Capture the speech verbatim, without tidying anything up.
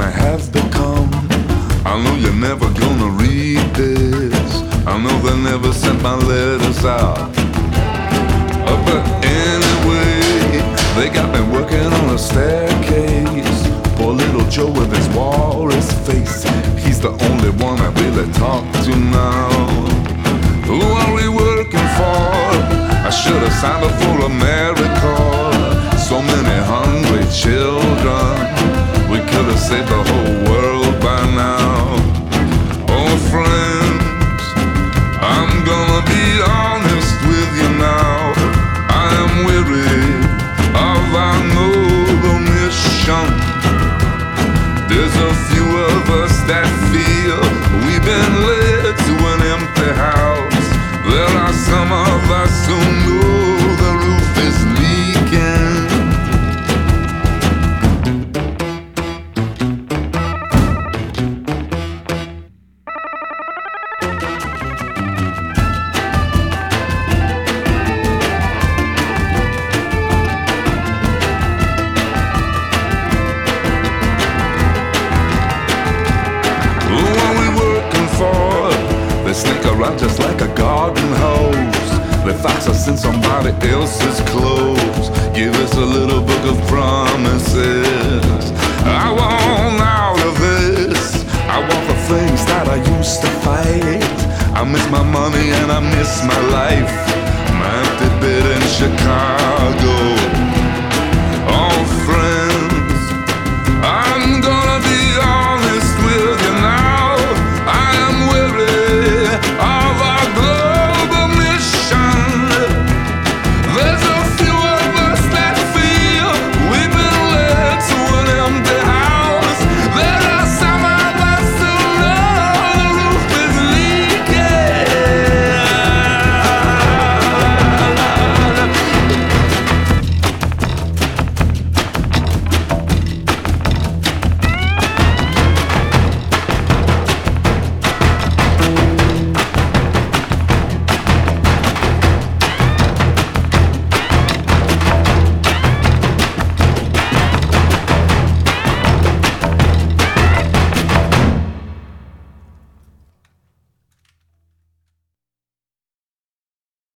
I have become. I know you're never gonna read this. I know they never sent my letters out. Uh, but anyway, they got me working on a staircase. Poor little Joe with his walrus face, he's the only one I really talk to now. Who are we working for? I should have signed up for America. So many hungry children, we could have saved the whole world by now. Oh friends, I'm gonna be honest with you now. I am weary of our noble mission. There's a few of us that feel we've been led to an empty house. There are some of us who know the roof is leaking. Sneak around just like a garden hose. They fox us in somebody else's clothes. Give us a little book of promises. I want out of this. I want the things that I used to fight. I miss my money and I miss my life. My empty bed in Chicago.